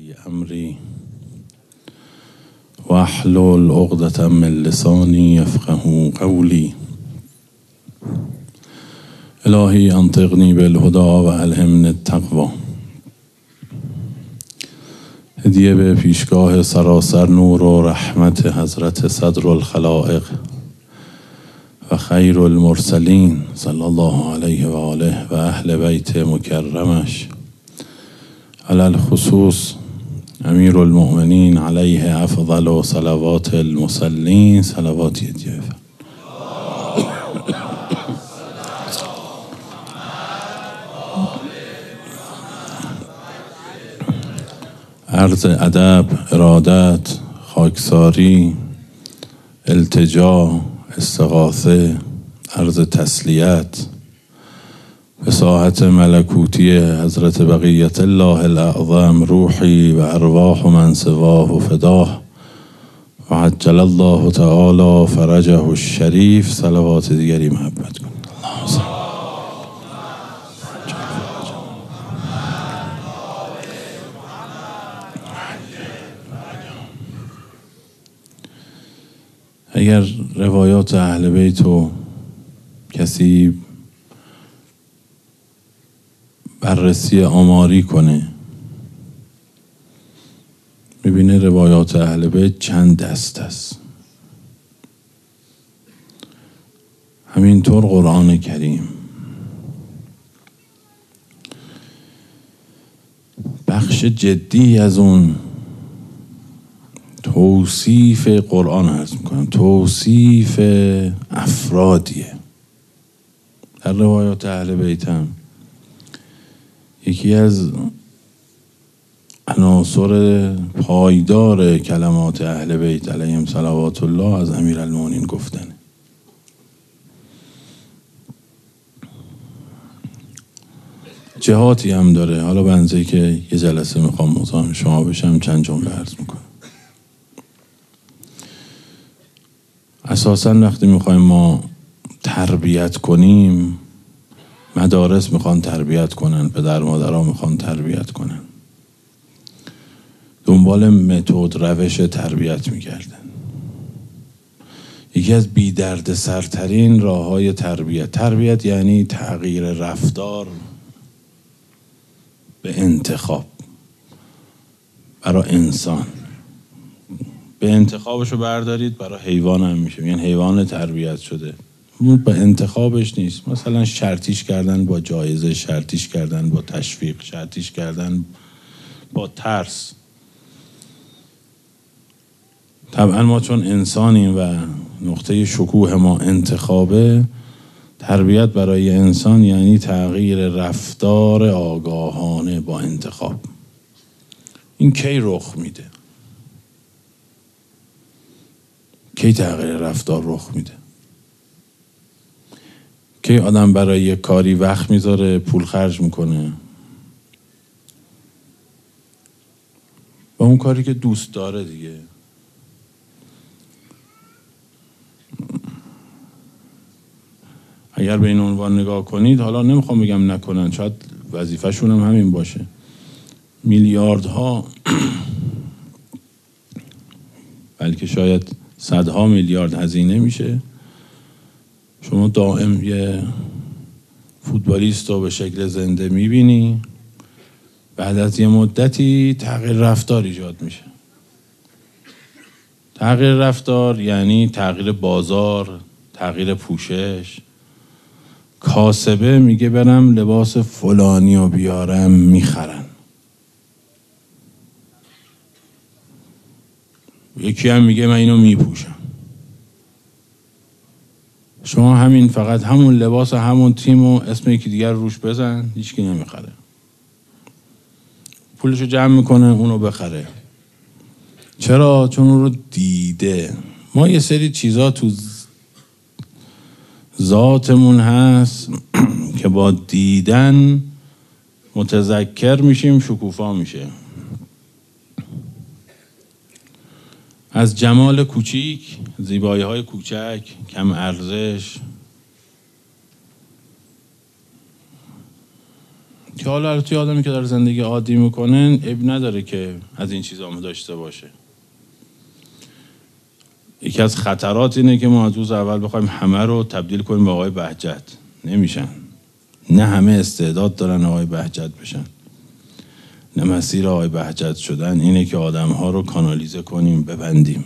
لي أمري واحلل عقدة من لساني يفقهوا قولي. الهی انطقنی بالهدى و الهمنی التقوی. هدیه به پیشگاه سراسر نور و رحمت حضرت صدر الخلائق و خیر المرسلین صلی الله علیه و آله و اهل بیت مکرمش، علی الخصوص امیر المؤمنین علیه افضل و صلوات المصلین. صلواتی هدیه عرض ادب، ارادت، خاکساری، التجا، استغاثه، عرض تسلیت به ساحت ملکوتی حضرت بقیت الله الاعظم، روحی و ارواح من سواه فداه و عجل الله تعالی فرجه الشریف. صلوات دیگری محبت کن. اگر روایات اهل بیت رو کسی بررسی آماری کنه، میبینه روایات اهل بیت چند دست است. همینطور قرآن کریم. بخش جدی از اون توصیف قرآن عرض میکنم، توصیف افرادیه. در روایات اهل بیت هم یکی از عناصر پایدار کلمات اهل بیت علیهم صلوات الله از امیرالمؤمنین گفتنه. جهاتی هم داره. حالا بنزه که یه جلسه میخوام مزاحم شما بشم، چند جمله عرض میکنم. اساساً وقتی میخوایم ما تربیت کنیم، مدارس میخوان تربیت کنن، پدر مادرها میخوان تربیت کنن، دنبال متد، روش تربیت میگردن. یکی از بی درد سرترین راه های تربیت یعنی تغییر رفتار به انتخاب برای انسان. به انتخابشو بردارید، برای حیوان هم میشه، یعنی حیوان تربیت شده، به انتخابش نیست. مثلا شرطیش کردن با جایزه، شرطیش کردن با تشویق، شرطیش کردن با ترس. طبعا ما چون انسانیم و نقطه شکوه ما انتخابه، تربیت برای انسان یعنی تغییر رفتار آگاهانه با انتخاب. این کی رخ میده؟ کی تغییر رفتار رخ میده؟ کی آدم برای یک کاری وقت میذاره، پول خرج میکنه و اون کاری که دوست داره دیگه. اگر به این عنوان نگاه کنید، حالا نمیخوام بگم نکنن، شاید وظیفه‌شون هم همین باشه، میلیاردها بلکه شاید صدها میلیارد هزینه میشه، شما دائم یه فوتبالیست رو به شکل زنده میبینی، بعد از یه مدتی تغییر رفتار ایجاد میشه. تغییر رفتار یعنی تغییر بازار، تغییر پوشش. کاسبه میگه برم لباس فلانی رو بیارم، میخرن. یکی هم میگه من اینو میپوشم. شما همین فقط همون لباس همون تیم و اسم یکی دیگر روش بزن، هیچکی نمیخره. پولشو جمع میکنه اونو بخره. چرا؟ چون اون رو دیده. ما یه سری چیزا تو ذاتمون هست که با دیدن متذکر میشیم، شکوفا میشه. از جمال کوچیک، زیبایی های کوچک، کم ارزش، که حالا توی آدمی که داره زندگی عادی میکنه عیب نداره که از این چیزا هم داشته باشه. یکی از خطرات اینه که ما از روز اول بخوایم همه رو تبدیل کنیم به آقای بهجت. نمیشن. نه همه استعداد دارن آقای بهجت بشن. نه مسیر آقای بهجت شدن اینه که آدم‌ها رو کانالیزه کنیم، ببندیم.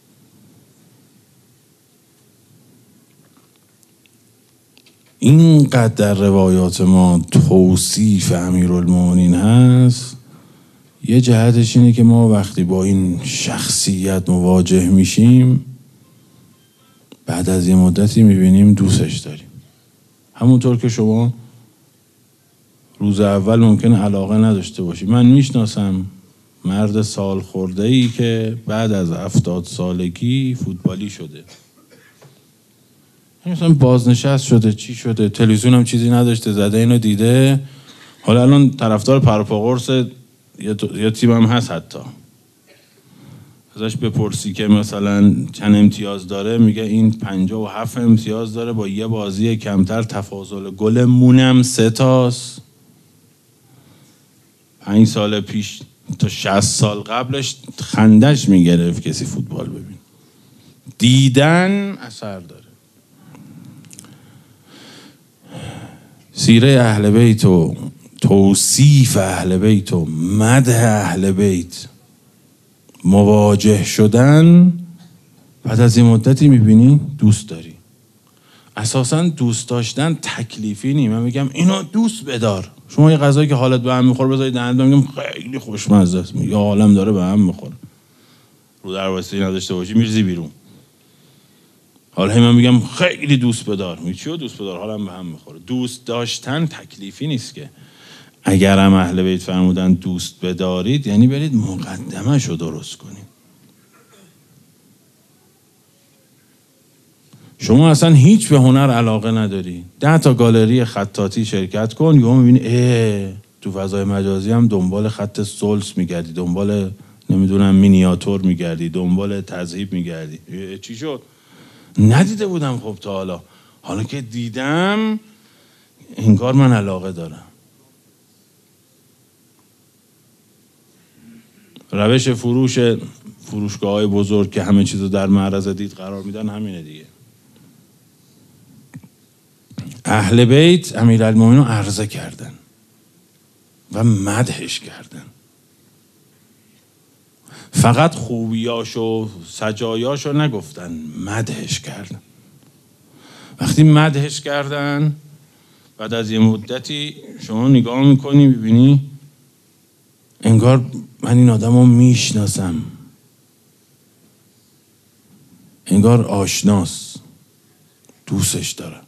اینقدر در روایات ما توصیف امیرالمومنین هست. یه جهتش اینه که ما وقتی با این شخصیت مواجه میشیم بعد از یه مدتی میبینیم دوستش داریم. همونطور که شما روز اول ممکنه علاقه نداشته باشی. من میشناسم مرد سال خورده‌ای که بعد از 70 سالگی فوتبالی شده. مثلا بازنشست شده، چی شده، تلویزیون هم چیزی نداشته، زده اینو دیده. حالا الان طرفدار پروپاگورس یا تیم هم هست. حتی ازش بپرسی که مثلا چند امتیاز داره، میگه این 57 امتیاز داره، با یه بازی کمتر تفاضل گلمونم 3 تاست. 5 سال پیش تا 60 سال قبلش خندش میگرفت کسی فوتبال ببین. دیدن اثر داره. سیره اهل بیت و توصیف اهل بیت و مدح اهل بیت، مواجه شدن، بعد از این مدتی میبینی دوست داری. اساساً دوست داشتن تکلیفی نیم. من میگم اینو دوست بدار. شما یه غذایی که حالت به هم میخوره بذارید دهنت، میگم خیلی خوشمزه است، یا عالم داره به هم میخوره، رو در واسطه نداشته باشی میرزی بیرون. حالا من میگم خیلی دوست بدار، میگی چیو دوست بدار؟ حالم به هم میخوره. دوست داشتن تکلیفی نیست که. اگر هم اهل بیت فرمودن دوست بدارید، یعنی برید مقدمه‌اش رو درست کنید. شما اصلا هیچ به هنر علاقه نداری، 10 تا گالری خطاطی شرکت کن، یهو میبینی تو فضای مجازی هم دنبال خط سلس میگردی، دنبال نمیدونم مینیاتور میگردی، دنبال تذهیب میگردی. چی شد؟ ندیده بودم. خب تا حالا که دیدم انگار من علاقه دارم. روش فروشگاه‌های بزرگ که همه چیزو در معرض دید قرار میدن همینه دیگه. اهل بیت امیرالمومنین رو عرضه کردن و مدحش کردن. فقط خوبیاشو سجایاشو نگفتن، مدحش کردن. وقتی مدحش کردن بعد از یه مدتی شما نگاه میکنی ببینی انگار من این آدم رو میشناسم، انگار آشناس، دوستش دارم.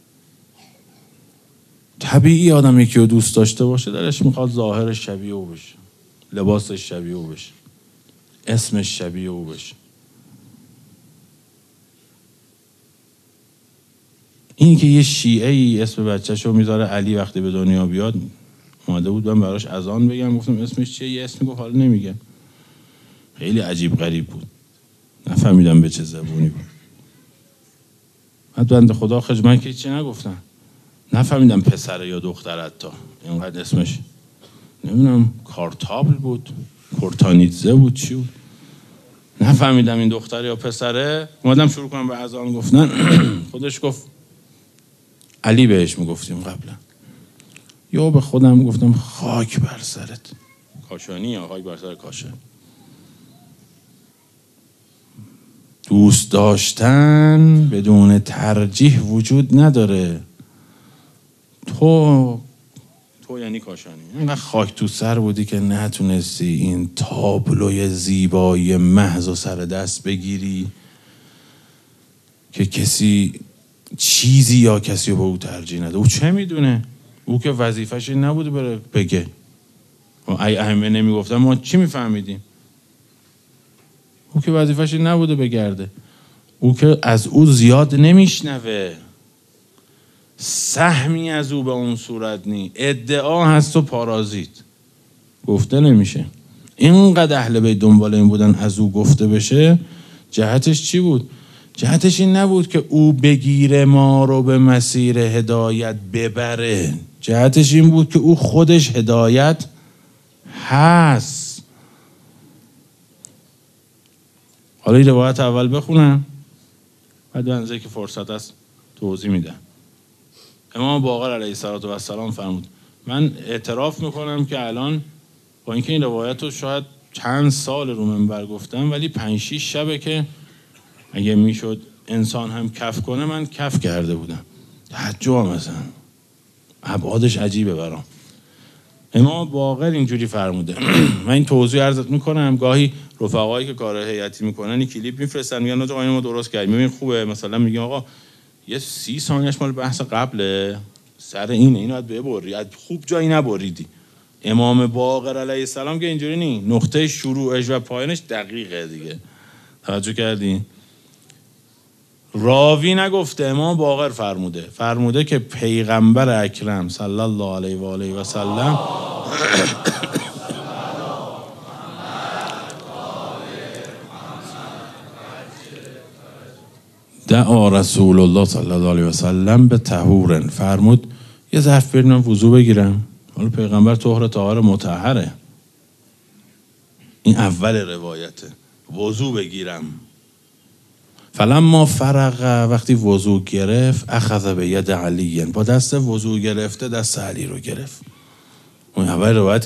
طبیعی آدم یکی رو دوست داشته باشه دلش میخواد ظاهرش شبیه او بشه، لباسش شبیه او بشه، اسمش شبیه او بشه. این که یه شیعه‌ای اسم بچه‌شو میذاره علی وقتی به دنیا بیاد، اومده بود من براش اذان بگم، گفتم اسمش چیه؟ یه اسمی گفت حالا نمیگم. خیلی عجیب غریب بود، نفهمیدم به چه زبونی بود. بعد بنده خدا من که چی نگفتم، نفهمیدم پسره یا دختره، حتی اینقدر اسمش نمیدونم کارتابل بود، کورتانیتزه بود، چی بود، نفهمیدم این دختره یا پسره. اومدم شروع کنم به اذان گفتن. خودش گفت علی بهش میگفتیم قبلا. یا به خودم گفتم خاک بر سرت. کاشانی یا خاک بر سر کاشانی. دوست داشتن بدون ترجیح وجود نداره. تو یعنی کاشانی اینقدر خاک تو سر بودی که نتونستی این تابلوی زیبایی محض و سر دست بگیری که کسی چیزی یا کسی رو به او ترجیح نده. او چه میدونه؟ او که وظیفه‌ش نبوده بره بگه. ای ائمه نمیگفتن ما چی میفهمیدیم؟ او که وظیفه‌ش نبوده بگرده. او که از او زیاد نمیشنوه، سهمی از او به اون صورت نی. ادعا هست و پارازیت، گفته نمیشه. اینقدر اهل بیت دنبال این بودن از او گفته بشه. جهتش چی بود؟ جهتش این نبود که او بگیره ما رو به مسیر هدایت ببره. جهتش این بود که او خودش هدایت هست. حالا این روایت اول بخونم، بعد به اندازه که فرصت است توضیح میدم. امام باقر علیه السلام فرمود: من اعتراف میکنم که الان با اینکه این روایت رو شاید چند سال رو منبر گفتم، ولی 5-6 شبه که اگه میشد انسان هم کف کنه من کف کرده بودم. تعجب مثلا ابعادش عجیبه برام. امام باقر اینجوری فرموده. من این توضیح عرضت میکنم. گاهی رفقایی که کار هیئتی میکنن این کلیپ میفرستن، میگن آقا ما درست کردیم، ببین خوبه، مثلا میگم آقا یه 30 ثانیه‌اش مال بحث قبله، سر اینو باید ببری، خوب جایی نبریدی. امام باقر علیه السلام که اینجوری نی، نقطه شروعش و پایانش دقیقه دیگه. توجه کردین؟ راوی نگفته، امام باقر فرموده که پیغمبر اکرم صلی الله علیه و آله و سلم دعا رسول الله صلی الله علیه و سلم به طهور، فرمود یه ظرف بریم وضو بگیرم. حالا پیغمبر طهر مطهره. این اول روایته، وضو بگیرم. فلما فرغ، وقتی وضو گرفت، اخذ به ید علی، با دست وضو گرفته دست علی رو گرفت. اون اول روایت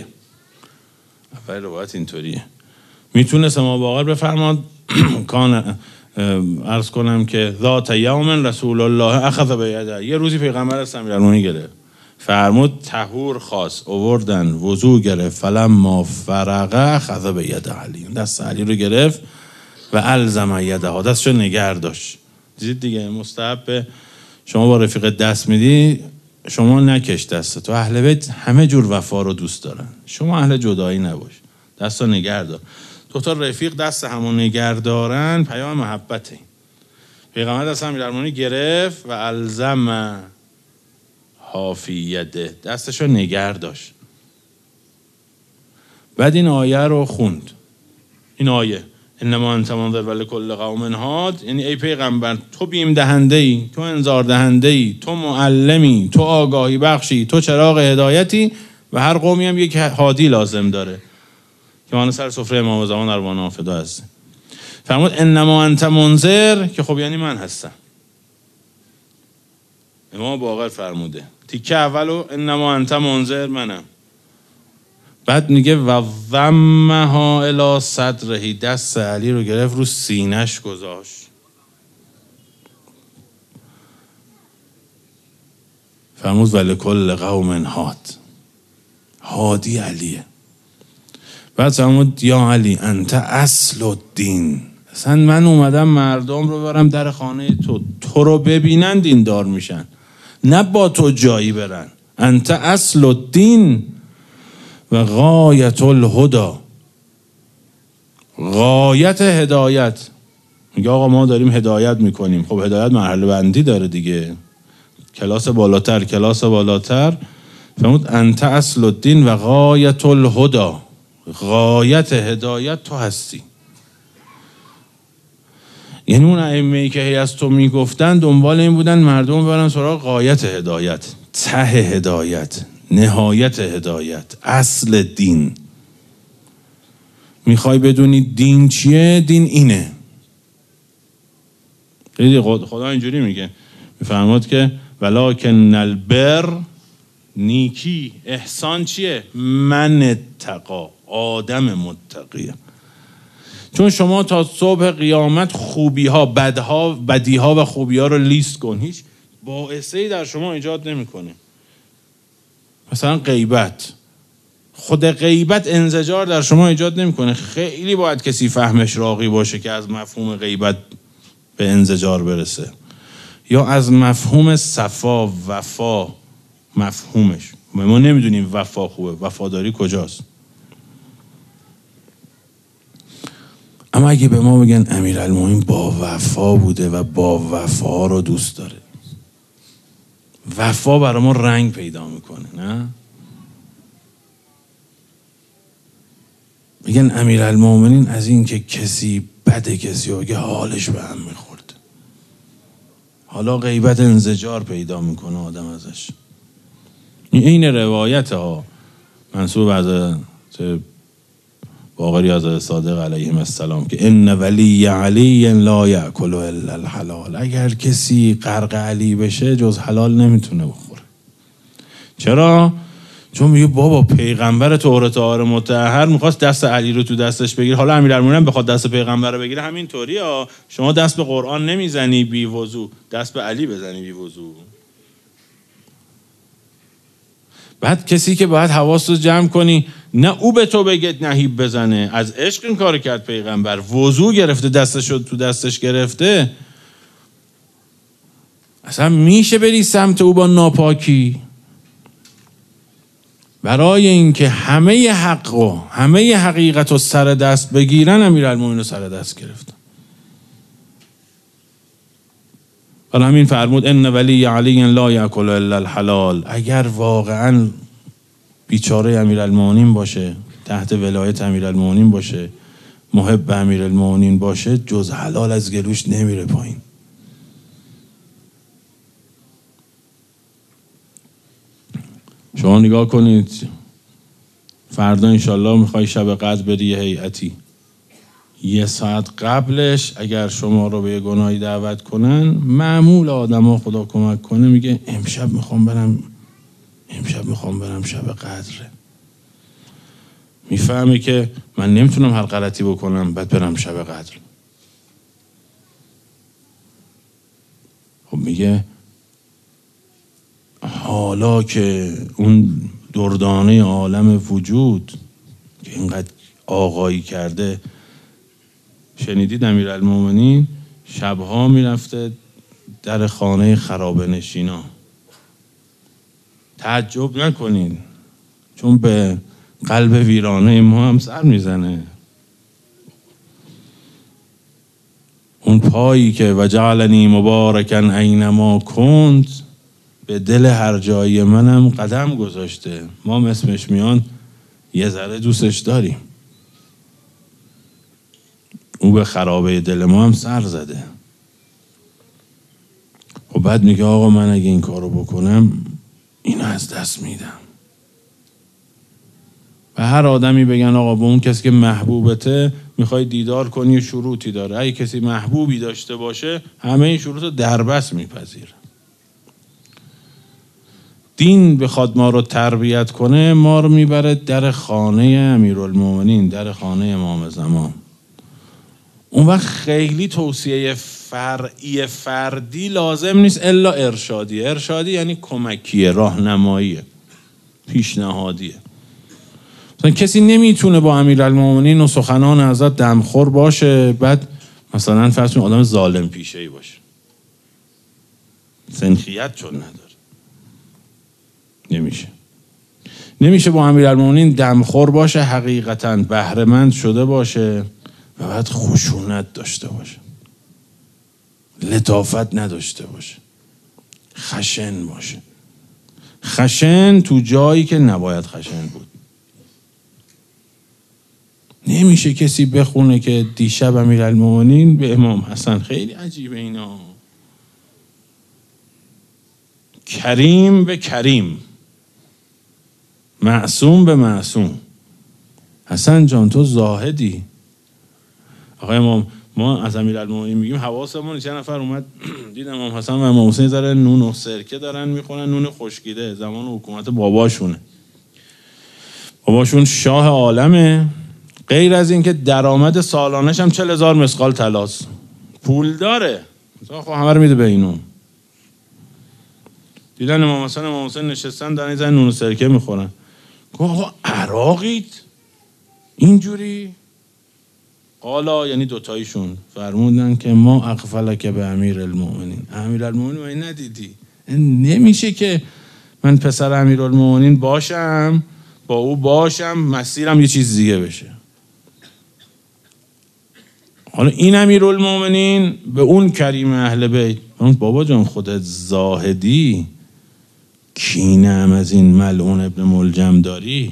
اینطوریه. میتونست امام باقر بفرماد کان عرض کنم که ذات یوم رسول الله اخذ به ید، یه روزی پیغمبر از امیرالمومنین گرفت، فرمود طهور خواست، آوردن وضو گرفت، فلما فرغ اخذ به ید علی، دست علی رو گرفت و الزم یده، دستشو نگه داشت. دیدید دیگه، مستحب شما با رفیق دست میدی، شما نکش دست تو. اهل بیت همه جور وفا رو دوست دارن، شما اهل جدایی نباش، دستو نگه دار. دو تا رفیق دست همون نگه دارن، پیام محبته. پیغمبر دست امیرالمومنین گرفت و الزم حافی یده، دستشو نگه داشت. بعد این آیه رو خوند. این آیه انما انت منذر ولکل قوم هاد، یعنی ای پیغمبر تو بیم دهنده ای، تو انذار دهنده ای، تو معلمی، تو آگاهی بخشی، تو چراغ هدایتی و هر قومی هم یک هادی لازم داره که ما سر سفره امام زمان ارواح فدا هست. فرمود انما انت منذر، که خب یعنی من هستم. امام باقر فرموده تیکه اولو انما انت منذر منم. بعد میگه و ضمها الی صدره، دست علی رو گرفت رو سینش گذاشت. فرمود ولکل قوم هاد، هادی علیه. بعد فرمود یا علی انت اصل الدین، اصلا من اومدم مردم رو برم در خانه تو رو ببینن دیندار میشن، نه با تو جایی برن. انت اصل الدین و غایت الهدى، غایت هدایت. میگه آقا ما داریم هدایت میکنیم، خب هدایت مرحله بندی داره دیگه، کلاس بالاتر. فرمود انت اصل الدین و غایت الهدى، غایت هدایت تو هستی. یعنی اون ائمه‌ای که از تو میگفتن دنبال این بودن مردم ببرن سراغ غایت هدایت، ته هدایت، نهایت هدایت، اصل دین. میخوای بدونی دین چیه؟ دین اینه. خدا اینجوری میگه، میفرماد که ولکن البر، نیکی احسان چیه؟ من اتقا، آدم متقیه. چون شما تا صبح قیامت خوبی ها، بدی ها و خوبی ها رو لیست کن، هیچ باعثی در شما ایجاد نمیکنه. مثلا غیبت، خود غیبت انزجار در شما ایجاد نمیکنه. خیلی باید کسی فهمش راقی باشه که از مفهوم غیبت به انزجار برسه، یا از مفهوم صفا، وفا، مفهومش. ما نمیدونیم وفا خوبه، وفاداری کجاست. اما اگه به ما بگن امیرالمومنین با وفا بوده و با وفا رو دوست داره، وفا برای ما رنگ پیدا میکنه، نه؟ میگن امیرالمومنین از این که کسی بده کسی و حالش به هم میخورد. حالا غیبت انزجار پیدا میکنه آدم ازش. این روایت ها منصوب از باقری از صادق علیه السلام که ان ولی علی لا یاکل الا الحلال. اگر کسی غرق علی بشه جز حلال نمیتونه بخوره. چرا؟ چون میگه بابا پیغمبر تورات طاهر مطهر میخواست دست علی رو تو دستش بگیره، حالا امیرالمومنین بخواد دست پیغمبر رو بگیره همین طوریه. شما دست به قرآن نمیزنی بی وضو، دست به علی بزنی بی وضو. بعد کسی که باید حواس رو جمع کنی، نه او به تو بگه نهیب بزنه، از عشق این کار کرد پیغمبر، وضو گرفته دستش رو تو دستش گرفته، اصلا میشه بری سمت او با ناپاکی؟ برای اینکه همه حق و همه حقیقت رو سر دست بگیرن امیرالمومنین رو سر دست گرفتن. برای همین فرمود ان ولی علی لا یاکل الا الحلال. اگر واقعا بیچاره امیرالمومنین باشه، تحت ولایت امیرالمومنین باشه، محب امیرالمومنین باشه، جز حلال از گلوش نمیره پایین. شما نگاه کنید، فردا انشالله میخوای شب قدر بری یه هیئتی، 1 ساعت قبلش اگر شما رو به یه گناهی دعوت کنن، معمول آدم ها خدا کمک کنه میگه امشب میخوام برم شب قدره. میفهمه که من نمیتونم هر غلطی بکنم بعد برم شب قدر. خب میگه حالا که اون دردانه عالم وجود که اینقدر آقایی کرده، شنیدید امیرالمومنین شبها میرفته در خانه خرابه نشینا. تعجب نکنین چون به قلب ویرانه ما هم سر میزنه. اون پایی که وجعلنی مبارکن اینما کنت، به دل هر جایی منم قدم گذاشته. ما اسمش میان یه ذره دوستش داریم، او به خرابه دل ما هم سر زده. خب بعد میگه آقا من اگه این کارو بکنم اینو از دست میدم. و هر آدمی بگن آقا به اون کسی که محبوبته میخوای دیدار کنی و شروطی داره، اگه کسی محبوبی داشته باشه همه این شروط رو دربست میپذیره. دین بخواد ما رو تربیت کنه، ما رو میبره در خانه امیرالمومنین، در خانه امام زمان. اون وقت خیلی توصیه فرعی فردی لازم نیست الا ارشادی. ارشادی یعنی کمکیه، راهنماییه، پیشنهادیه. مثلا کسی نمیتونه با امیرالمومنین و سخنان حضرت دمخور باشه، بعد مثلا فرض کنید آدم ظالم پیشه‌ای باشه، سنخیت چون نداره. نمیشه با امیرالمومنین دمخور باشه، حقیقتاً بهره‌مند شده باشه و بعد خشونت داشته باشه، لطافت نداشته باشه، خشن باشه. خشن تو جایی که نباید خشن بود. نمیشه کسی بخونه که دیشب امیرالمومنین به امام حسن، خیلی عجیبه اینا، کریم به کریم، معصوم به معصوم. حسن جان تو زاهدی. آقای امام، ما از امیرالمومنین میگیم حواسمون، چند نفر اومد دید امام حسن و امام حسین ذره نون و سرکه دارن میخورن، نون خشکیده، زمان حکومت باباشونه. باباشون شاه عالمه، غیر از این که درآمد سالانش هم 40,000 مسقال طلاست، پول داره، خب همه رو میده به اینو. دیدن امام حسن امام حسین نشستن دارن زن نون و سرکه میخورن. گفت آقا عراقید اینجوری؟ قالا یعنی دوتایشون فرمودن که ما اغفلک به امیرالمومنین. امیرالمومنین من ندیدی؟ نمیشه که من پسر امیرالمومنین باشم، با او باشم، مسیرم یه چیز دیگه بشه. حالا این امیرالمومنین به اون کریم اهل بیت، بابا جان خودت زاهدی، کینم از این ملعون ابن ملجم داری.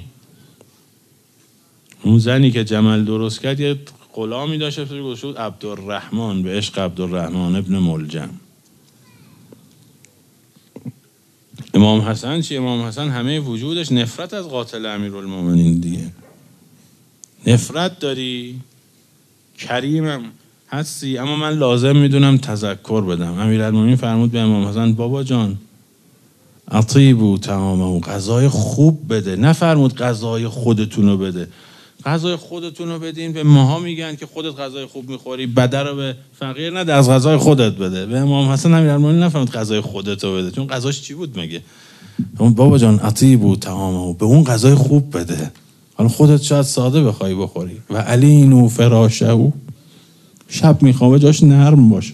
اون زنی که جمل درست کرد یه غلامی داشت گذاشته بود عبدالرحمن، به عشق عبدالرحمن ابن ملجم. امام حسن چی؟ امام حسن همه وجودش نفرت از قاتل امیرالمومنین دیگه. نفرت داری، کریمم هستی، اما من لازم میدونم تذکر بدم. امیرالمومنین فرمود به امام حسن بابا جان اطیبوا طعامه، غذای خوب بده. نفرمود غذای خودتونو بده. غذای خودتونو بدین به ماها میگن که خودت غذای خوب میخوری، بده رو به فقیر نده، از غذای خودت بده. به امام حسن امیرالمومنین نفرمود غذای خودتو بده، چون غذاش چی بود مگه؟ بابا جان اطیبوا طعامه، به اون غذای خوب بده. حالا خودت شاید ساده بخوای بخوری. و علینوا فراشه، شب میخوابه جاش نرم باشه.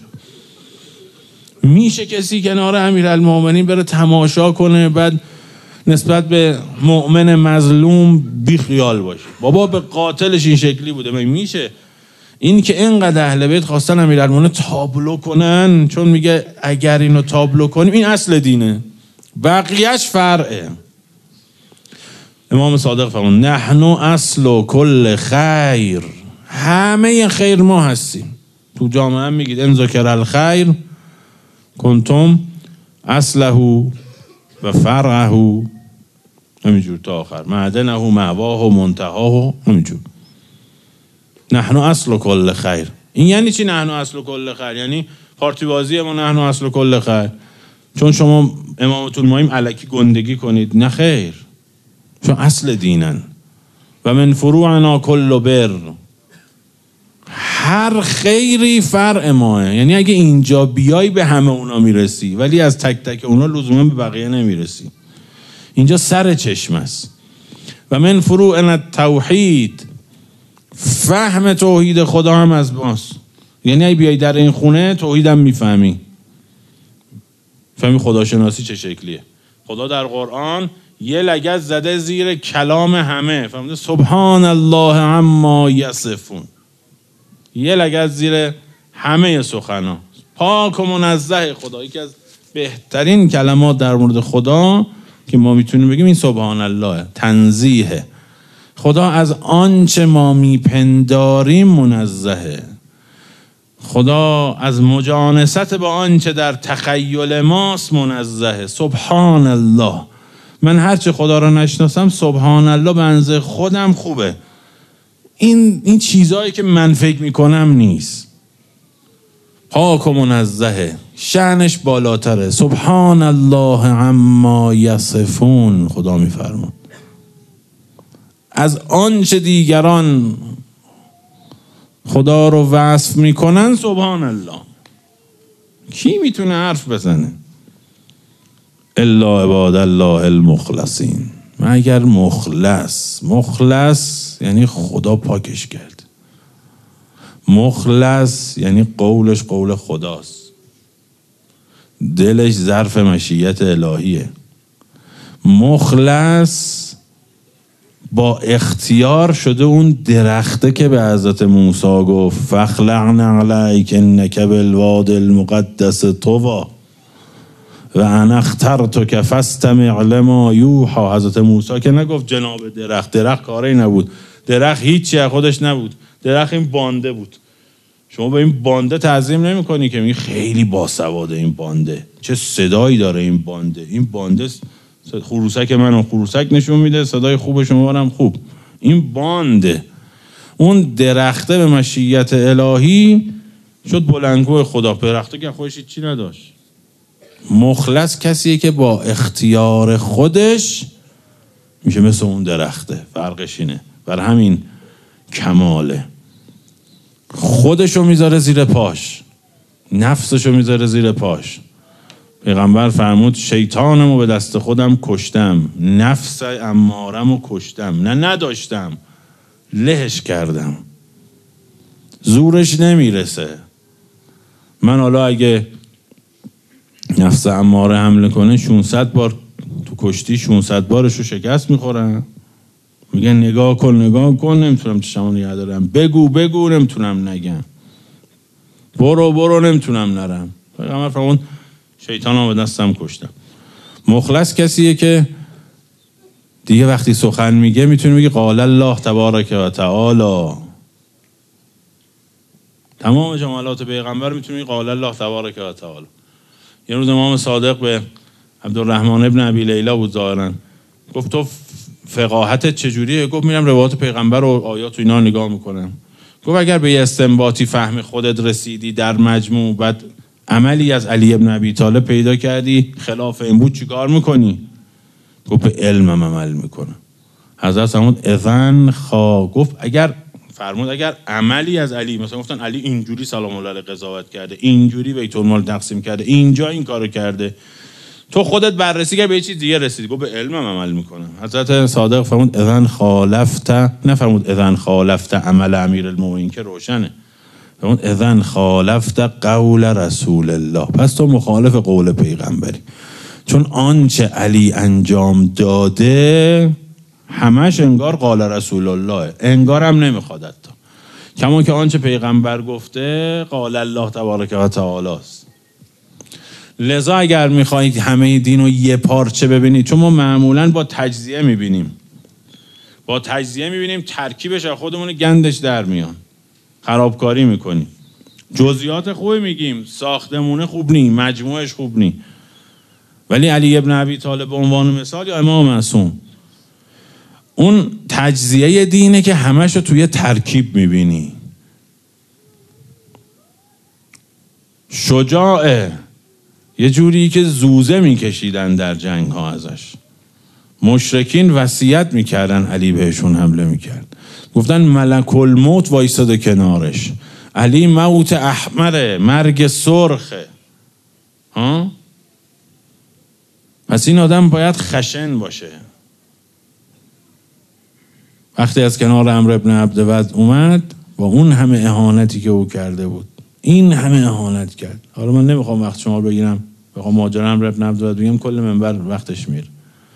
میشه کسی کنار امیرالمومنین بره تماشا کنه بعد نسبت به مؤمن مظلوم بی خیال باشه؟ بابا به قاتلش این شکلی بوده. میشه این که اینقدر اهل بیت خواستن امیرالمومنین تابلو کنن، چون میگه اگر اینو تابلو کنیم این اصل دینه، بقیهش فرعه. امام صادق فرمود نحن اصل کل خیر، همه خیر ما هستیم. تو جامعه هم میگید ان ذکر الخیر کنتم اصله و فرعه، همینجور تا آخر، معدنه و مأواه و منتهاه و همینجور. نحن اصل کل خیر. این یعنی چی نحن اصل کل خیر؟ یعنی پارتی بازی ما نحن اصل کل خیر، چون شما امامتون ماییم الکی گندگی کنید؟ نه خیر، چون اصل دینن. و من فروعنا کل بر، هر خیری فرع ماه. یعنی اگه اینجا بیای به همه اونا میرسی، ولی از تک تک اونا لزوما به بقیه نمیرسی. اینجا سر چشم است. و من فروعنا التوحید، فهم توحید خدا هم از ماست. یعنی اگه بیای در این خونه توحیدم میفهمی، فهمی خداشناسی چه شکلیه. خدا در قرآن یه لگد زده زیر کلام همه، فهمیده سبحان الله عما یصفون، یه لگد زیر همه سخنا. پاک و منزه خدا. یکی از بهترین کلمات در مورد خدا که ما میتونیم بگیم این سبحان الله، تنزیه. خدا از آنچه ما میپنداریم منزهه. خدا از مجانست با آنچه در تخیل ماست منزهه. سبحان الله. من هرچه خدا را نشناسم سبحان الله بنزه خودم خوبه. این چیزایی که من فکر میکنم نیست. پاک و منزهه، شأنش بالاتره. سبحان الله عما یصفون، خدا میفرماد از آنچه دیگران خدا رو وصف میکنن سبحان الله. کی میتونه حرف بزنه؟ الا عباد الله المخلصین، مگر مخلص یعنی خدا پاکش کرد. مخلص یعنی قولش قول خداست، دلش ظرف مشیت الهیه. مخلص با اختیار شده اون درخته که به حضرت موسی گفت فخلعنا علیک انک بالواد المقدس طوی و انا اخترتک فاستمع لما یوحی. حضرت موسی که نگفت جناب درخت کاری نبود، درخت هیچی از خودش نبود، درخت این بانده بود. شما به این بانده تعظیم نمی کنی که میگی خیلی باسواده این بانده، چه صدایی داره این بانده، این بانده خروسک منو خروسک نشون میده، صدای خوب شما هم خوب. این بانده، اون درخته به مشیت الهی شد بلندگو خدا. درخته که خودش چی نداشت. مخلص کسیه که با اختیار خودش میشه مثل اون درخته. فرقش اینه. بر همین کماله. خودشو میذاره زیر پاش، نفسشو میذاره زیر پاش. پیغمبر فرمود شیطانمو به دست خودم کشتم، نفس امارمو کشتم، نه نداشتم، لهش کردم، زورش نمیرسه. من حالا اگه نفس اماره حمله کنه 600 بار تو کشتی 600 بارشو شکست میخورم. میگن نگاه کن نمیتونم چشمو نگه دارم، بگو نمیتونم نگم، برو نمیتونم نرم. پیغمبر فرمود شیطانو به دستم کشتم. مخلص کسیه که دیگه وقتی سخن میگه میتونی بگی قال الله تبارک و تعالی. تمام جمالات پیغمبر میتونی بگی قال الله تبارک و تعالی. یه روز امام صادق به عبدالرحمن ابن ابی لیلا بود ظاهرا. گفت تو فقاهتت چجوریه؟ گفت میرم روایات پیغمبر و آیات و اینا نگاه میکنم. گفت اگر به یه استنباطی فهم خودت رسیدی در مجموع، بعد عملی از علی ابن ابی طالب پیدا کردی خلاف این بود، چیکار میکنی؟ گفت به علمم عمل میکنم. حضرت فرمود اذن گفت اگر فرمود اگر عملی از علی، مثلا گفتن علی اینجوری سلام الله علیه قضاوت کرده، اینجوری بیت المال تقسیم کرده، اینجا این کارو کرده، تو خودت بررسی کردی به یه چیز دیگه رسیدی، گفت به علمم عمل میکنم. حضرت صادق فرمود اذن خالفت، نه فرمود اذن خالفت عمل امیرالمومنین که روشنه، فرمود اذن خالفت قول رسول الله، پس تو مخالف قول پیغمبری، چون آنچه علی انجام داده همش انگار قال رسول الله، انگار هم نمیخواد حتی، کما که آنچه پیغمبر گفته قال الله تبارک و تعالی است. لذا اگر میخواید همه دین رو یه پارچه ببینید، چون ما معمولا با تجزیه میبینیم ترکیبش از خودمون گندش در میان، خرابکاری میکنیم، جزئیات خوبی میگیم، ساختمونه خوب نی، مجموعش خوب نی. ولی علی ابن ابی طالب به عنوان مثال یا امام معصوم، اون تجزیه دینه که همش رو توی ترکیب میبینی. شجاعه، یه جوری که زوزه میکشیدن در جنگ ها ازش، مشرکین وصیت میکردن علی بهشون حمله میکرد، گفتن ملک الموت وایساده کنارش، علی موت احمره، مرگ سرخه. ها؟ پس این آدم باید خشن باشه. وقتی از کنار عمرو بن عبدود اومد با اون همه اهانتی که او کرده بود، این همه اهانت کرد. حالا من نمیخوام وقت شما بگیرم، بخوام ماجرا عمرو بن عبدود بگم کل منبر وقتش میره.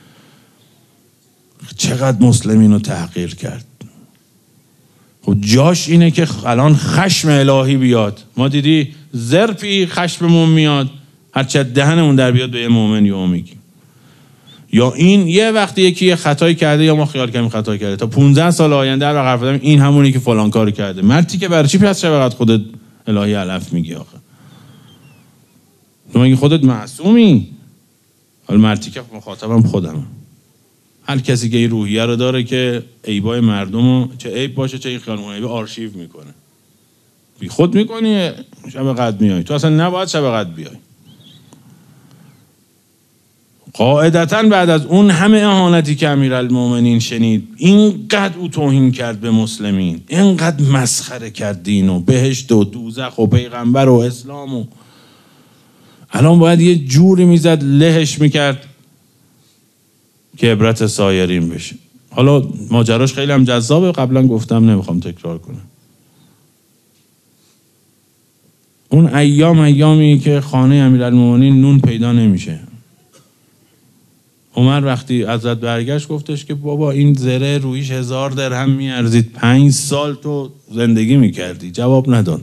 چقدر مسلمین رو تحقیر کرد. خب جاش اینه که الان خشم الهی بیاد. ما دیدی زرپی خشممون میاد، هرچه دهنمون در بیاد به یه مؤمن یا میگیم. یا این یه وقتی یکی یه خطایی کرده یا ما خیال کردیم خطا کرده، تا 15 سال آینده در حرف زدیم این همونی که فلان کارو کرده. مردی که برای چی پس شبقت خودت الهی علف میگی آخه؟ تو مگه خودت معصومی؟ حالا مردی که مخاطبم خودم. هر کسی که این روحیه رو داره که عیبای مردمو چه عیب باشه چه این خیال عیب آرشیو میکنه، بی خود میکنی شبقت میای. تو اصلا نباید شبقت بیای. قاعدتاً بعد از اون همه اهانتی که امیرالمومنین شنید، اینقدر او توهین کرد به مسلمین، اینقدر مسخره کرد دین و بهشت و دوزخ و پیغمبر و اسلام و الان باید یه جوری میزد لهش میکرد که عبرت سایرین بشه. حالا ماجراش خیلی هم جذابه، قبلا گفتم نمیخوام تکرار کنم. اون ایامی که خانه امیرالمومنین نون پیدا نمیشه. عمر وقتی ازت برگشت گفتش که بابا این زره رویش 1000 درهم میارزید، 5 سال تو زندگی میکردی. جواب نداد.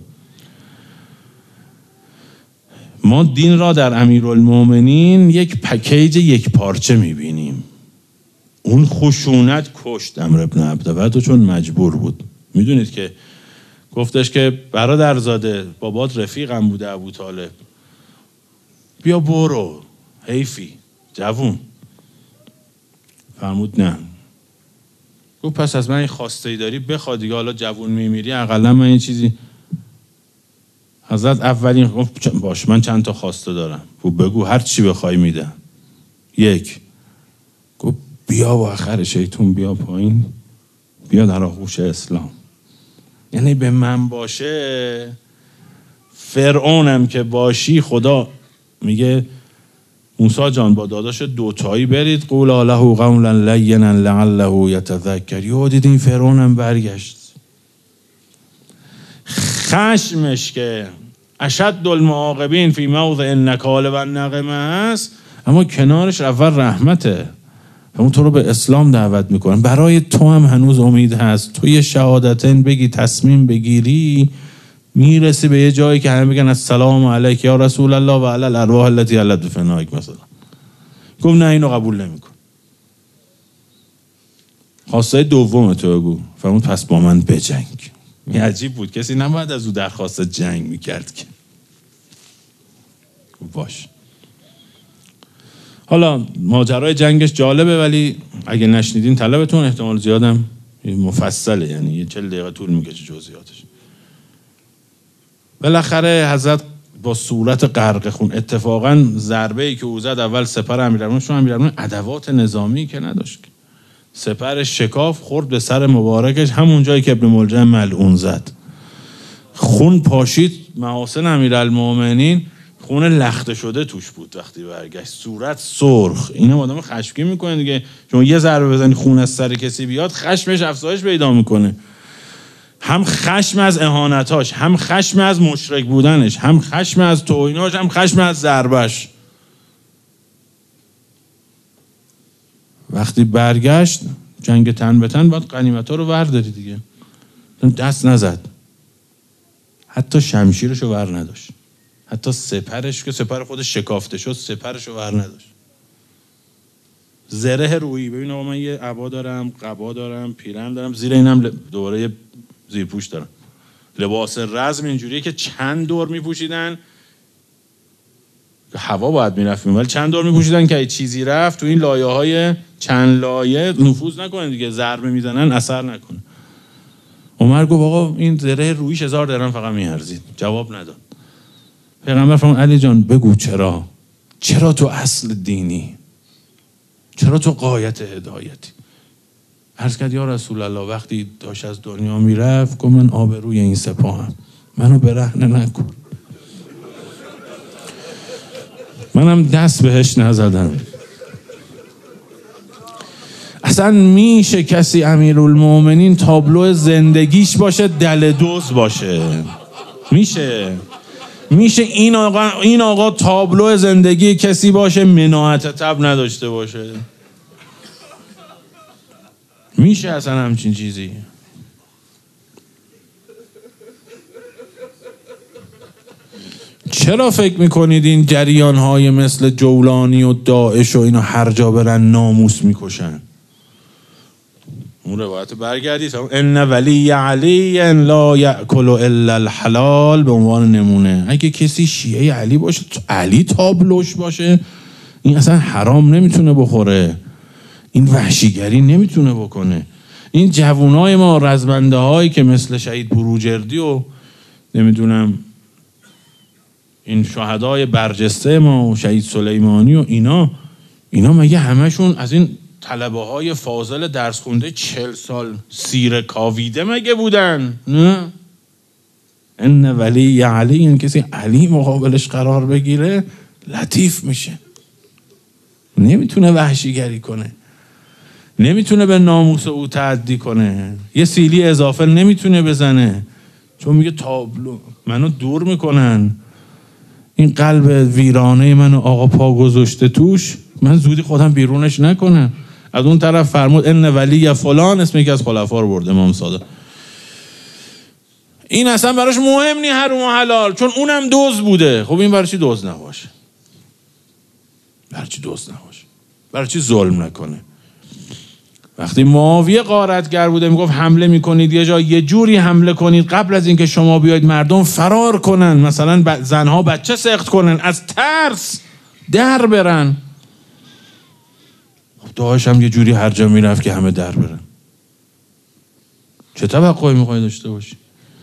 ما دین را در امیرالمومنین یک پکیج یک پارچه میبینیم. اون خشونت کشت عمرو بن عبدود چون مجبور بود. میدونید که گفتش که برادرزاده بابات رفیقم بوده ابوطالب، بیا برو، حیفی جوون. فرمود نه. گفت پس از من این خواسته‌ای داری بخواد دیگه، حالا جوون میمیری اقلا من این چیزی. حضرت اولین گفت باش من چند تا خواسته دارم. گفت بگو هر چی بخوای میدم. یک، گفت بیا با آخر شیطون بیا پایین، بیا در آغوش اسلام. یعنی به من باشه، فرعونم که باشی، خدا میگه موسی جان با داداش دوتایی برید، قولا له قولا لینا لعله یتذکر. یهو دید این فرعونم برگشت. خشمش که اشد المعاقبین فی موضع النکال و النقمه است، اما کنارش اول رحمته. همون تو رو به اسلام دعوت میکنن، برای تو هم هنوز امید هست. تو یه شهادتین بگی، تصمیم بگیری، میرسی به یه جایی که همه بگن السلام علیک یا رسول الله و علی الارواح التي حلت بفنائک مثلا. گفت نه اینو قبول نمیکن. خواسته دوم تو بگو. فرمود پس با من بجنگ. عجیب بود، کسی نباید از او درخواست جنگ میکرد که. باش. حالا ماجرای جنگش جالبه، ولی اگه نشنیدین طلبتون، احتمال زیادم مفصله، یعنی یه 40 دقیقه طول میکشه جزئیاتش. بالاخره حضرت با صورت غرق خون، اتفاقا ضربه‌ای که او زد اول سپر امیرالمومنین، چون امیرالمومنین ادوات نظامی که نداشت، سپر شکاف خورد به سر مبارکش، همون جایی که ابن ملجم ملعون زد، خون پاشید محاسن امیرالمومنین، خون لخته شده توش بود. وقتی برگشت صورت سرخ. اینا آدمو خشمگین میکنه دیگه، شما یه ضربه بزنی خون از سر کسی بیاد، خشمش افزایش پیدا میکنه. هم خشم از اهانتاش، هم خشم از مشرک بودنش، هم خشم از توهیناش، هم خشم از ضربش. وقتی برگشت جنگ تن به تن، باید غنیمت‌ها رو ورداری دیگه. دست نزد، حتی شمشیرش رو ور نداشت، حتی سپرش که سپر خودش شکافته شد سپرش رو ور نداشت. زره رویی، ببین آقا من یه عبا دارم، قبا دارم، پیرن دارم، زیر اینم دوباره یه زیرپوش دارم. لباس رزم اینجوریه که چند دور میپوشیدن، هوا باید میرفتیم ولی چند دور میپوشیدن که چیزی رفت تو این لایه های چند لایه نفوذ نکنه دیگه، ضربه میزنن اثر نکنه. عمر گفت آقا این زره رویش 1000 درم فقط میارزید. جواب نداد. پیغمبر فرمود علی جان بگو چرا تو اصل دینی، چرا تو غایت هدایتی؟ عرض کرد یا رسول الله وقتی داشت از دنیا میرفت گفت من آبروی این سپاهم، منو برهنه نکن. منم دست بهش نزدم. اصلا میشه کسی امیرالمومنین تابلو زندگیش باشه دل دوز باشه؟ میشه این آقا تابلو زندگی کسی باشه مناعت طب نداشته باشه؟ میشه اصلا همچین چیزی؟ چرا فکر میکنید این جریان‌های مثل جولانی و داعش و اینا هر جا برن ناموس میکشن؟ اون روایت برگردید، ان ولی علی لا یاکل الا الحلال، به عنوان نمونه. اگه کسی شیعه علی باشه، علی تابلوش باشه، این اصلا حرام نمیتونه بخوره، این وحشیگری نمیتونه بکنه. این جوانای ما رزمنده هایی که مثل شهید بروجردی و نمیدونم این شهدای برجسته ما و شهید سلیمانی و اینا مگه همشون از این طلبه های فاضل درس خونده 40 سال سیر کاویده مگه بودن؟ نه. ان ولی علی، این کسی علی مقابلش قرار بگیره لطیف میشه، نمیتونه وحشیگری کنه، نمیتونه به ناموس او تعدی کنه، یه سیلی اضافه نمیتونه بزنه، چون میگه تابلو منو دور میکنن، این قلب ویرانه منو آقا پا گذاشته توش، من زودی خودم بیرونش نکنم. از اون طرف فرمود ان ولی فلان، اسم یکی از خلفا رو برد، امام صادق. این اصلا براش مهم نی حرام و حلال، چون اونم دزد بوده. خب این برای چی دزد نباشه؟ برای چی ظلم نکنه؟ وقتی معاویه غارتگر بوده میگفت حمله میکنید یه جا، یه جوری حمله کنید قبل از اینکه شما بیاید مردم فرار کنن، مثلا زنها بچه سقط کنن، از ترس در برن. خب داعش هم یه جوری هر جا میرفت که همه در برن. چه توقعی میخوای داشته باشی؟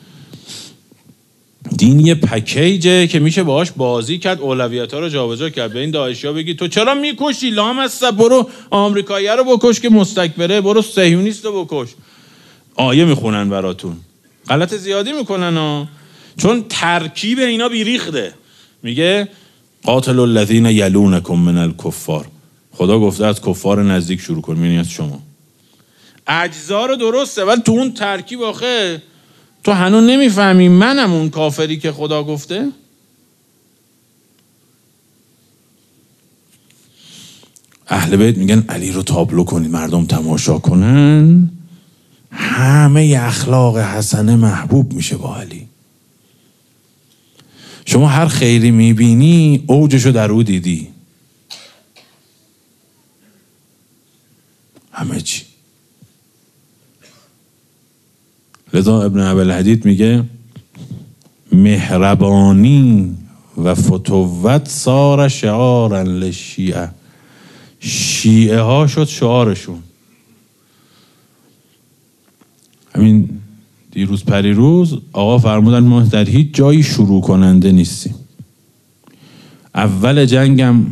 دین یه پکیجه که میشه باهاش بازی کرد، اولویت‌ها رو جابجا کرد. به این داعشی‌ها بگی تو چرا میکشی؟ لامصب برو آمریکایی رو بکش که مستکبره، برو صهیونیست رو بکش. آیه میخونن براتون، غلط زیادی میکنن ها، چون ترکیب اینا بیریخته. میگه قاتل الذین یلونکم من الکفار، خدا گفته از کفار نزدیک شروع کن، یعنی از شما. اجزا رو درسته، ولی تو اون ترکیب آخه تو هنوز نمیفهمی منم اون کافری که خدا گفته؟ اهل بیت میگن علی رو تابلو کنید مردم تماشا کنن، همه اخلاق حسنه محبوب میشه با علی. شما هر خیری میبینی اوجشو در او دیدی، همه چی. لذا ابن ابوالحدید میگه مهربانی و فتوت صار شعارا للشیعه. شیعه ها شد شعارشون. همین دیروز پریروز آقا فرمودن ما در هیچ جایی شروع کننده نیستیم. اول جنگم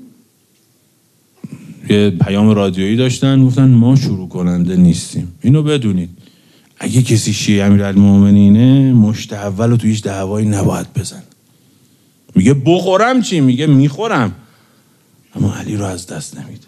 یه پیام رادیویی داشتن گفتن ما شروع کننده نیستیم. اینو بدونید اگه کسی شیعه امیرالمومنینه مشت اولو تو هیچ دعوایی نباید بزن. میگه بخورم چی؟ میگه میخورم، اما علی رو از دست نمیده.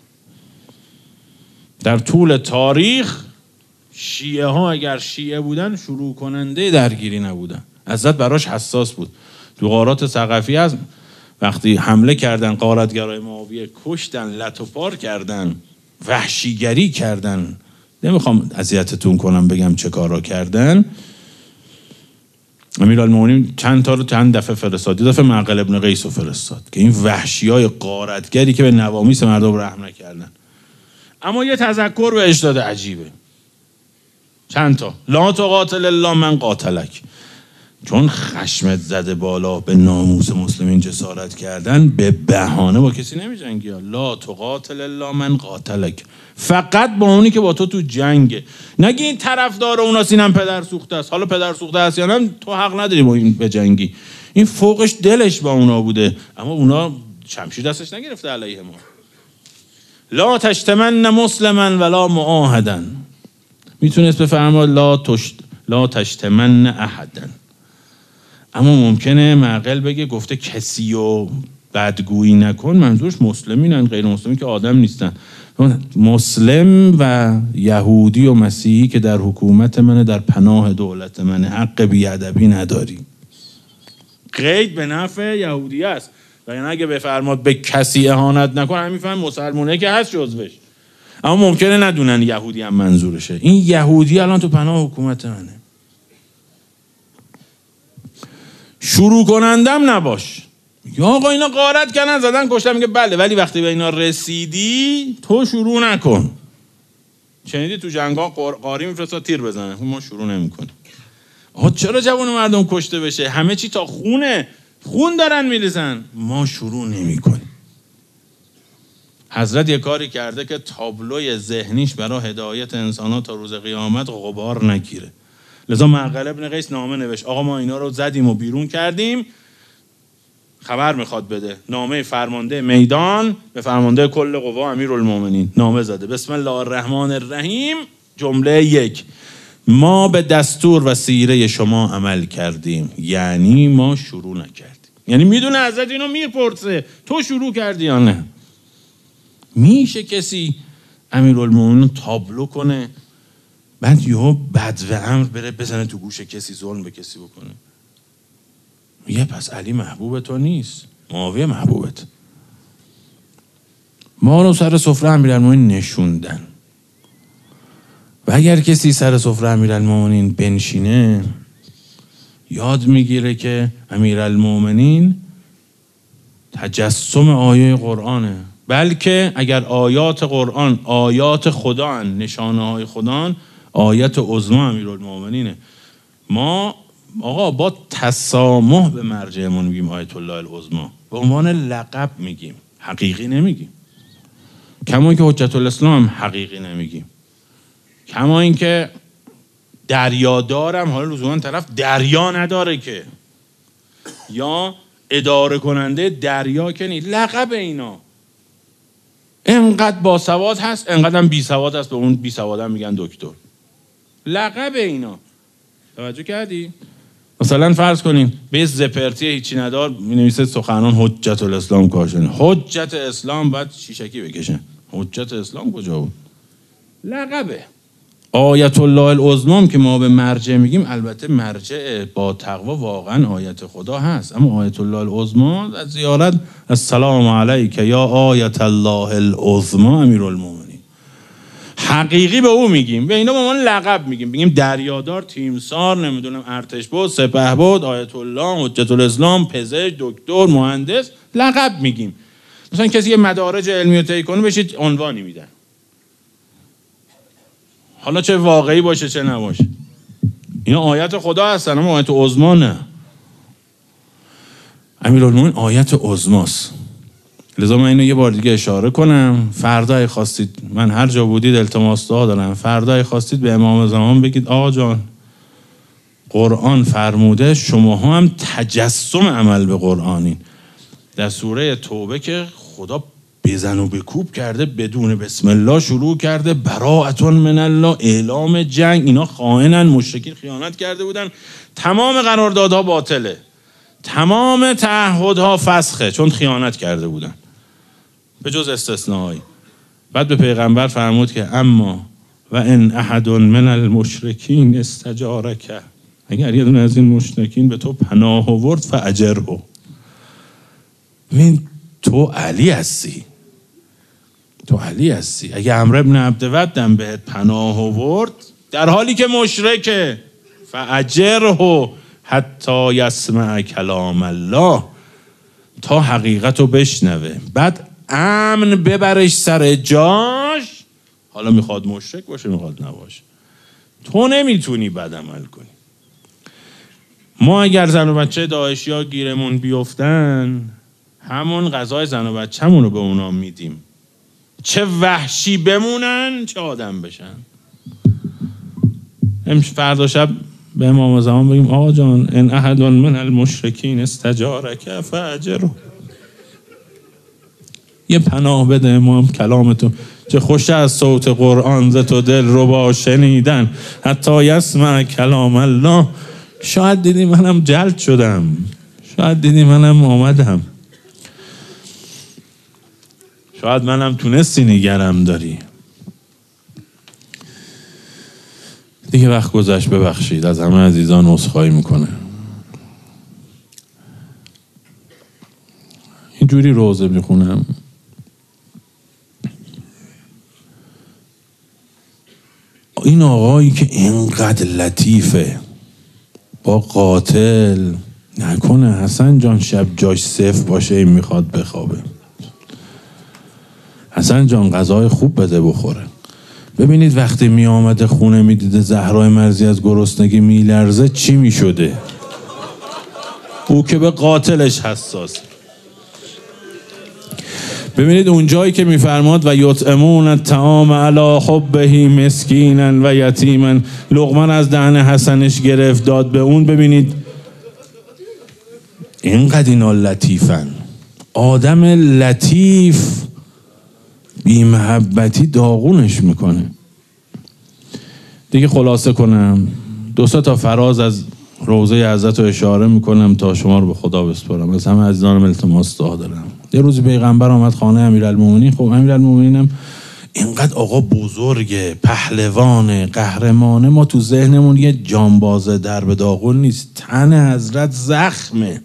در طول تاریخ شیعه ها اگر شیعه بودن شروع کننده درگیری نبودن. حضرت براش حساس بود. تو غارات ثقفی هست وقتی حمله کردن غارتگرای معاویه، کشتن، لت و پار کردن، وحشیگری کردن. نمیخوام اذیتتون کنم بگم چه کارا کردن. امیرالمومنین چند دفعه فرستاد. یه دفعه معقل ابن قیس رو فرستاد که این وحشیای غارتگری که به نوامیس مردم رحم نکردن. اما یه تذکر بهش داده عجیبه. چند تا لا تقاتل الا من قاتلک. چون خشمت زده بالا به ناموس مسلمین جسارت کردن، به بهانه با کسی نمی‌جنگی. لا تقاتل الا من قاتلک، فقط با اونی که با تو جنگه. نگی این طرفدار اوناست اینم پدر سوخته است. حالا پدر سوخته است یا نه تو حق نداری با این بجنگی. این فوقش دلش با اونا بوده، اما اونا شمشیر دستش نگرفته علیه ما. لا تشتمن مسلما ولا معاهدا. میتونست بفرماد لا تشتمن احدا، اما ممکنه معقل بگه گفته کسی رو بدگویی نکن، منظورش مسلمینن، غیر مسلمین که آدم نیستن. مسلم و یهودی و مسیحی که در حکومت منه، در پناه دولت منه، حق بیادبی نداری. قید به نفع یهودی است. و یعنی اگه بفرماد به کسی اهانت نکن، همین فهم مسلمونه که هست جزوش، اما ممکنه ندونن یهودی هم منظورشه. این یهودی الان تو پناه حکومت منه. شروع کنندم نباش. یا آقا اینا غارت کردن زدن کشتن، میگه بله، ولی وقتی به اینا رسیدی تو شروع نکن. شنیدی تو جنگا قاری میفرستاد تیر بزنه، ما شروع نمیکنیم. آقا چرا جوان مردم کشته بشه؟ همه چی تا خون دارن میریزن، ما شروع نمیکنیم. حضرت یه کاری کرده که تابلوی ذهنیش برای هدایت انسان‌ها تا روز قیامت غبار نگیره. لذا معقل ابن قیس نامه نوشت آقا ما اینا رو زدیم و بیرون کردیم، خبر میخواد بده. نامه فرمانده میدان به فرمانده کل قوا امیرالمومنین نامه زده. بسم الله الرحمن الرحیم. جمله 1: ما به دستور و سیره شما عمل کردیم. یعنی ما شروع نکردیم. یعنی میدونه حضرت اینو میپرسه تو شروع کردی یا نه. میشه کسی امیرالمومنین تابلو کنه بعد یهو بدو امر بره بزنه تو گوش کسی، ظلم به کسی بکنه؟ میگه پس علی محبوب تو نیست، معاویه محبوبت. ما رو سر سفره امیرالمومنین نشوندن و اگر کسی سر سفره امیرالمومنین بنشینه یاد میگیره که امیرالمومنین تجسم آیه قرآنه، بلکه اگر آیات قرآن آیات خدا هن، نشانه های خدا هن، آیت عظمی امیرالمومنینه. ما آقا با تسامح به مرجعمون میگیم آیت الله العظمی، به عنوان لقب میگیم، حقیقی نمیگیم. کما اینکه حجت الاسلام هم حقیقی نمیگیم. کما اینکه دریا دارم، حالا لزوما طرف دریا نداره که، یا اداره کننده دریا که نیست. لقب اینا انقدر باسواد هست، انقدر هم بی سواد هست، به اون بی سواد هم میگن دکتر. لقب اینا. توجه کردی؟ مثلا فرض کنیم به زپرتی هیچی ندار مینویسه سخنان حجت الاسلام کاشن. حجت اسلام باید شیشکی بکشن. حجت اسلام کجا بود؟ لقبه. آیت الله العظمی که ما به مرجع میگیم، البته مرجع با تقوا واقعا آیت خدا هست، اما آیت الله العظمی از زیارت السلام علیک یا آیت الله العظمی امیرالمومنین، حقیقی به او میگیم. به اینا به عنوان لقب میگیم. بگیم دریادار، تیمسار، نمیدونم ارتشبد، سپهبد، آیت الله، حجت الاسلام، پزشک، دکتر، مهندس، لقب میگیم. مثلا کسی یه مدارج علمی رو طی کنه بهش عنوانی میدن، حالا چه واقعی باشه چه نباشه. اینا آیت خدا هستن، اما آیت عظمی نه. امیرالمومنین آیت عظماست. لذا من اینو یه بار دیگه اشاره کنم، فردا خواستید، من هر جا بودید التماس دعا دارم، فردا خواستید به امام زمان بگید آقا جان قرآن فرموده شماها هم تجسم عمل به قرآنین. در سوره توبه که خدا بزن و بکوب کرده، بدون بسم الله شروع کرده، براءتون من الله، اعلام جنگ. اینا خائنن، مشرکین خیانت کرده بودن، تمام قراردادها باطله، تمام تعهدها فسخه، چون خیانت کرده بودن به جز استثناءایی. بعد به پیغمبر فرمود که اما و ان احد من المشرکین استجارک، اگر یه دونه از این مشرکین به تو پناه آورد فاجره. ببین تو علی هستی، تو علی هستی. اگه عمرو بن عبدود بهت پناه آورد در حالی که مشرکه، فاجره حتی یسمع کلام الله، تا حقیقت رو بشنوه، بعد امن ببرش سر جاش. حالا میخواد مشرک باشه میخواد نباشه، تو نمیتونی بد عمل کنی. ما اگر زن و بچه داعشی ها گیرمون بیفتن، همون غذای زن و بچه‌مون رو به اونا میدیم، چه وحشی بمونن چه آدم بشن. فردا شب به امام زمان بگیم آقا جان ان احد من المشرکین استجارک فاجره، یه پناه بده امام کلامتون، چه خوش از صوت قرآن ز تو دل ربا شنیدن، حتی یسمع کلام الله. شاید دیدی منم جلد شدم، شاید دیدی منم آمدم، شاید منم تونستی نگرم داری. دیگه وقت گذشت، ببخشید، از همه عزیزان عذرخواهی میکنه. اینجوری روزه میخونم، این آقایی که اینقدر لطیفه با قاتل، نکنه حسن جان شب جاش صفر باشه این میخواد بخوابه، حسن جان غذای خوب بده بخوره. ببینید وقتی می آمده خونه می دیده زهرای مرزی از گرسنگی می لرزه چی می شده؟ او که به قاتلش حساس. ببینید اون جایی که می فرماد و یطعمون الطعام علی حبه مسکینا و یتیما، لقمه از دهن حسنش گرفت داد به اون. ببینید اینقدر اینا لطیفن، آدم لطیف بی محبتی داغونش میکنه. دیگه خلاصه کنم، 2 تا فراز از روضه حضرت رو اشاره میکنم تا شما رو به خدا بسپارم. از همه عزیزانم التماس دعا دارم. یه روزی پیغمبر آمد خانه امیرالمومنین. خب امیرالمومنینم اینقدر آقا بزرگه، پهلوانه، قهرمانه، ما تو ذهنمون یه جانباز درب داغون نیست، تن حضرت زخمه،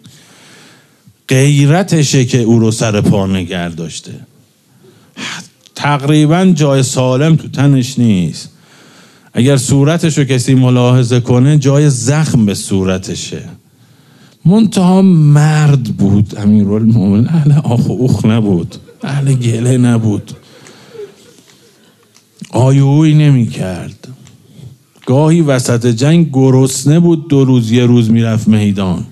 غیرتشه که او رو سر پا نگه داشته، تقریبا جای سالم تو تنش نیست. اگر صورتش رو کسی ملاحظه کنه جای زخم به صورتشه. منتها مرد بود امیرالمومنین، اهل آخ و اوخ نبود، اهل گله نبود، آیوی نمی کرد. گاهی وسط جنگ گرسنه بود، 2 روز یه روز میرفت میدان.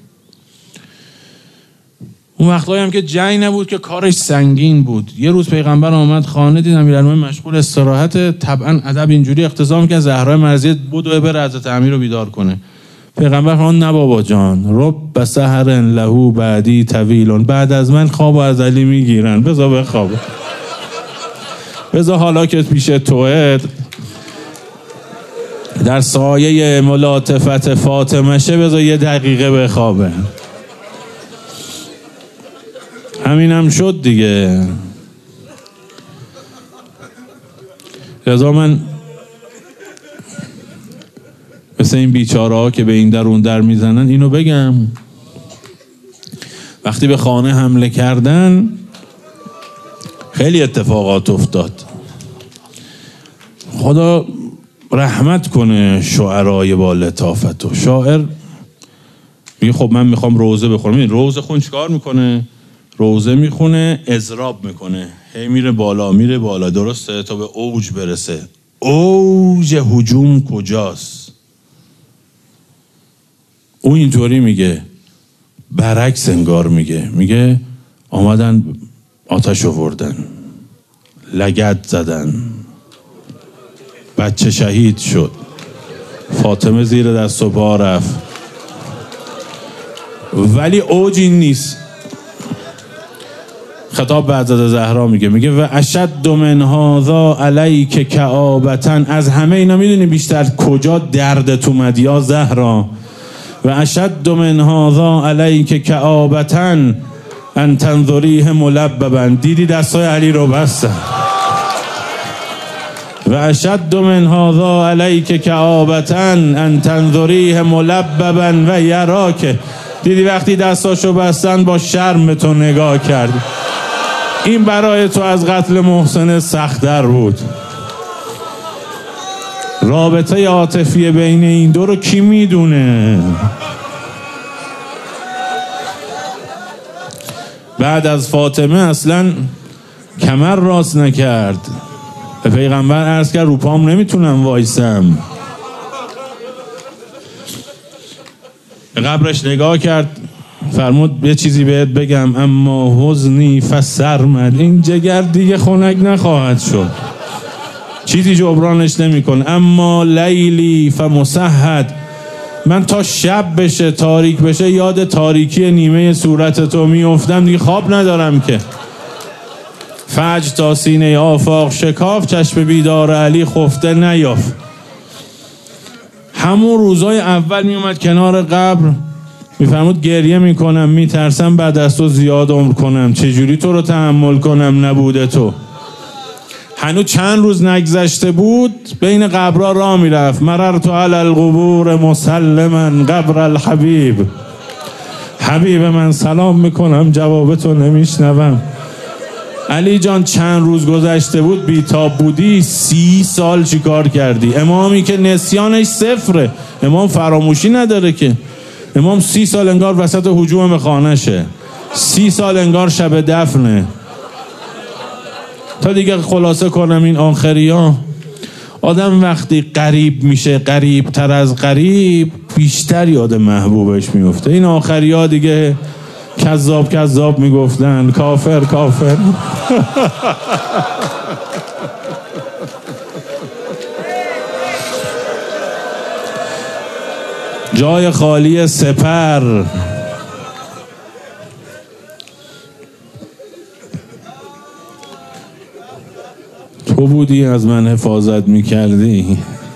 اون وقتایی هم که جنگ نبود که کارش سنگین بود. یه روز پیغمبر آمد خانه، دید امیرالمومنین مشغول استراحت. طبعا ادب اینجوری اقتضا می‌کنه زهرای مرضیه بدو بره حضرت امیر رو بیدار کنه. پیغمبر فرمود نه بابا جان، رب سحر له بعدی طویل، بعد از من خواب از علی میگیرن، بذار بخوابه، بذار حالا که پیش توئد در سایه ملاطفت فاطمه شه، بذار 1 دقیقه بخوابه. همینم شد دیگه. لذا من مثل این بیچاره ها که به این در اون در میزنن اینو بگم، وقتی به خانه حمله کردن خیلی اتفاقات افتاد. خدا رحمت کنه شعرای با لطافت. و شاعر میگه خب من میخوام روزه بخورم. روزه خون چیکار میکنه؟ روزه میخونه، اضراب میکنه، هی میره بالا، درسته تا به اوج برسه. اوج هجوم کجاست؟ او اینطوری میگه، برعکس انگار میگه آمدن آتش آوردن، لگد زدن، بچه شهید شد، فاطمه زیر دست و پا رفت. ولی اوج این نیست. خطاب به حضرت زهرا میگه و اشد من هذا علیک کآبتن. از همه اینا میدونی بیشتر کجا دردت اومد یا زهرا؟ و اشد من هذا علیک کآبتن ان تنظریه ملببا. دیدی دستای علی رو بستن. و اشد من هذا علیک کآبتن ان تنظریه ملببا و یراک. دیدی وقتی دستاشو بستن با شرم تو نگاه کردی. این برای تو از قتل محسن سخت‌تر بود. رابطه عاطفی بین این دو رو کی میدونه؟ بعد از فاطمه اصلا کمر راست نکرد. به پیغمبر عرض کرد رو پام نمیتونم وایسم. به قبرش نگاه کرد، فرمود یه چیزی بهت بگم، اما حزنی فسرمد. این جگر دیگه خنک نخواهد شد، چیزی جبرانش نمیکن. اما لیلی فمسحد. من تا شب بشه، تاریک بشه، یاد تاریکی نیمه صورت تو میافتم، دیگه خواب ندارم که. فجر تا سینه آفاق شکاف، چشم بیدار علی خفته نیافت. همون روزای اول میومد کنار قبر، میفرمود گریه میکنم، میترسم بعد از تو زیاد عمر کنم، چجوری تو رو تحمل کنم نبوده تو. هنوز چند روز نگذشته بود، بین قبرها راه میرفت. مررت علی القبور مسلما قبر الحبیب. حبیب من سلام میکنم، جواب تو نمیشنوم. علی جان چند روز گذشته بود بیتاب بودی، 30 سال چی کار کردی؟ امامی که نسیانش صفره، امام فراموشی نداره که. امام 30 سال انگار وسط هجوم خانشه، 30 سال انگار شب دفنه. تا دیگه خلاصه کنم این آخریا، آدم وقتی قریب میشه، قریب تر از قریب، بیشتر یاد محبوبش میفته. این آخریا دیگه کذاب میگفتن، کافر. جای خالی سپر. تو بودی از من حفاظت میکردی.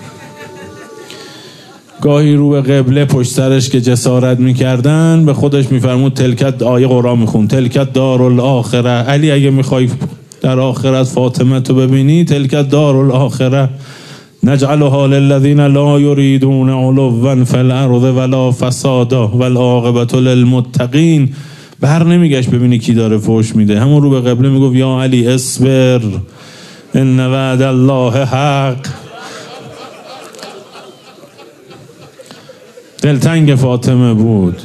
گاهی رو به قبله پشت سرش که جسارت میکردن، به خودش میفرمود تلکت، آیه قرآن میخون، تلکت دارالآخره. علی اگه میخوای در آخرت فاطمه تو ببینی، تلکت دارالآخره نجعلها للذین لا یریدون علوا فی الارض ولا فسادا والعاقبة للمتقین. بر نمیگشت ببینی کی داره فحش میده، همون رو به قبله میگفت یا علی اصبر ان وعد الله حق. دلتنگ فاطمه بود.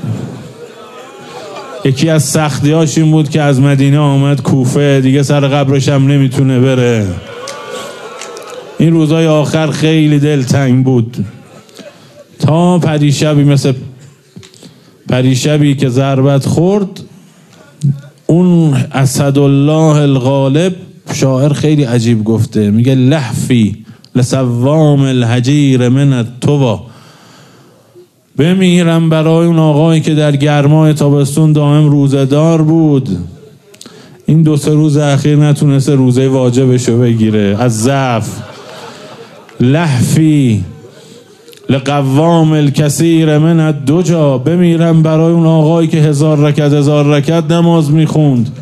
یکی از سختیاش این بود که از مدینه آمد کوفه، دیگه سر قبرش هم نمیتونه بره. این روزای آخر خیلی دلتنگ بود. تا پریشبی مثل پریشبی که ضربت خورد، اون اسدالله الغالب، شاعر خیلی عجیب گفته، میگه لحفی لسوام الحجیر من التوا. بمیرم برای اون آقایی که در گرمای تابستون دائم روزه‌دار بود، این 2-3 روز اخیر نتونسته روزه واجبشو بگیره از ضعف. لحفی لقوام الکثیر من الدجا. بمیرم برای اون آقایی که 1000 رکعت نماز میخوند.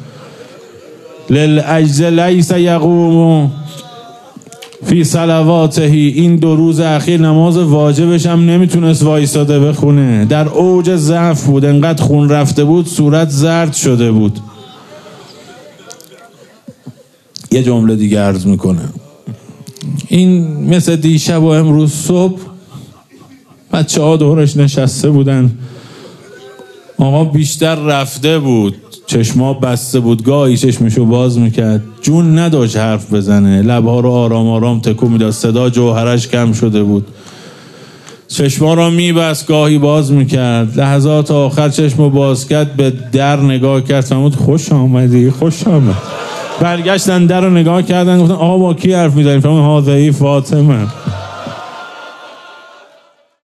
للعجز لیس یقوم فی صلواته. این 2 روز اخیر نماز واجبش هم نمیتونست وایساده بخونه، در اوج ضعف بود، انقدر خون رفته بود صورت زرد شده بود. یه جمله دیگه عرض میکنم، این مثل دیشب و امروز صبح بچه ها دورش نشسته بودن، آقا بیشتر رفته بود، چشما بسته بود، گاهی چشمشو باز میکرد، جون نداشت حرف بزنه، لبها رو آرام تکون میداد، صدا جوهرش کم شده بود. چشما را میبست گاهی باز میکرد. لحظات آخر چشمو باز کرد، به در نگاه کرد، فرمود خوش آمدی. خوش آمد. برگشتن در رو نگاه کردن، گفتن آقا با کی حرف میزنی؟ فرمود هاذهی فاطمه.